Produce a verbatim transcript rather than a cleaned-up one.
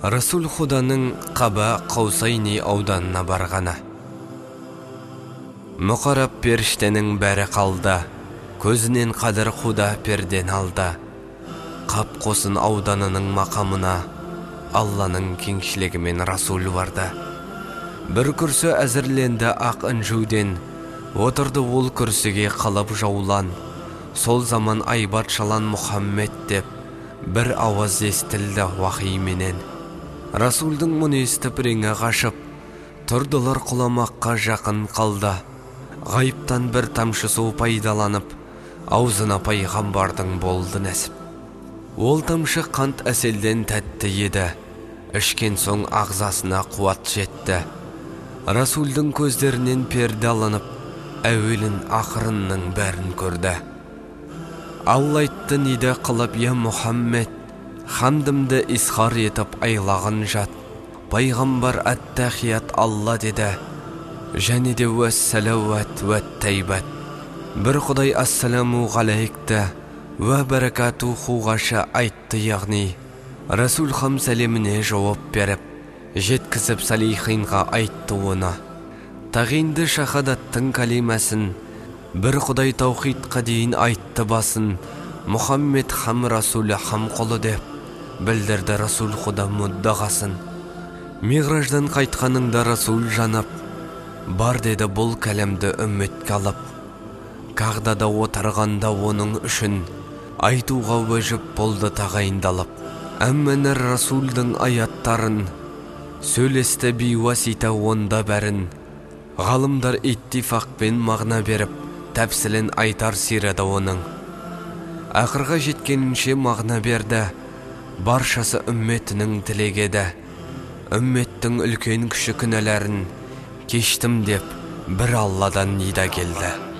Расул Худаның Қаба Қаусайни ауданына барғаны. Мұқарап періштенің бәрі қалды, көзінен Қадыр Худа перден алды. Қап қосын ауданының мақамына Алланың кеңшілігімен Расул барды. Бір күрсі әзірленді ақ інжуден, отырды ол күрсіге қалып жаулан. Сол заман айбат шалан Мұхаммед деп бір ауаз естілді уахименен. Расулдың мұны естіп реңі қашып, тұрдылар құламаққа жақын қалды. Ғайыптан бір тамшы су пайдаланып, аузына пайғамбардың болды нәсіп. Ол тамшы қант әселден тәтті еді, ішкен соң ағзасына қуат жетті. Расулдың көздерінен перде алынып, әуелін ақырынның бәрін көрді. Алла айтты ниді қылып, я Мұхаммед, хамдымды исхар етіп айлағын жат. Пайғамбар әттәхият Алла деді, және де уәссәләуәт уәттәйбәт. Бір Құдай ассаламу ғалайкті уә бәрәкату хуғаша айтты, яғни Расул хам сәлеміне жауап беріп, жеткізіп салихинға айтты оны. Тағинді шахадаттың калимасын, бір Құдай таухидқа дейін айтты басын. Мұхаммед хам Расулі хам қолы деп білдірді Расул Худа мұддағасын. Миғраждан қайтқаныңда Расул жанап, бар деді бұл кәлемді үмметке алып. Қағдада отырғанда оның үшін айтуға уәжіп болды тағайындалып. Әммәнір Расулдың аяттарын сөйлесті бейуасита онда бәрін. Ғалымдар иттифақпен мағына беріп, тәпсілін айтар сирада оның. Ақырға жеткенінше мағына берді, баршасы үмметінің тілегеді. Үмметтің үлкен күші күнәләрін кештім деп бір Алладан нида келді.